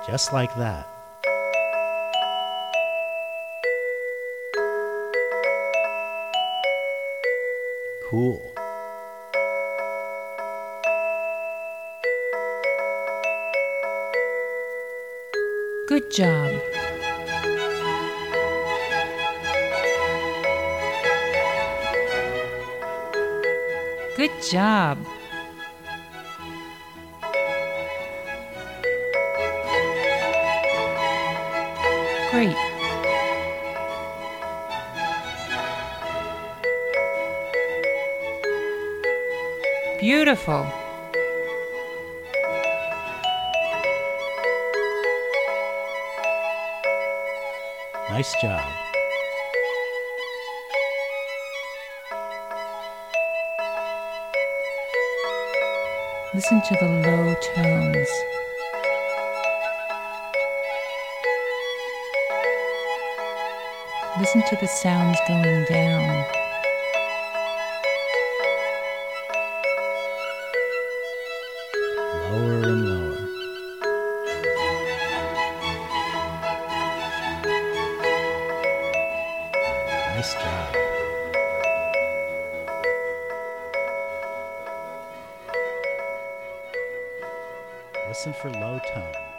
Just like that. Cool. Good job. Good job. Great. Beautiful. Nice job. Listen to the low tones. Listen to the sounds going down. Lower and lower. Nice job. Listen for low tones.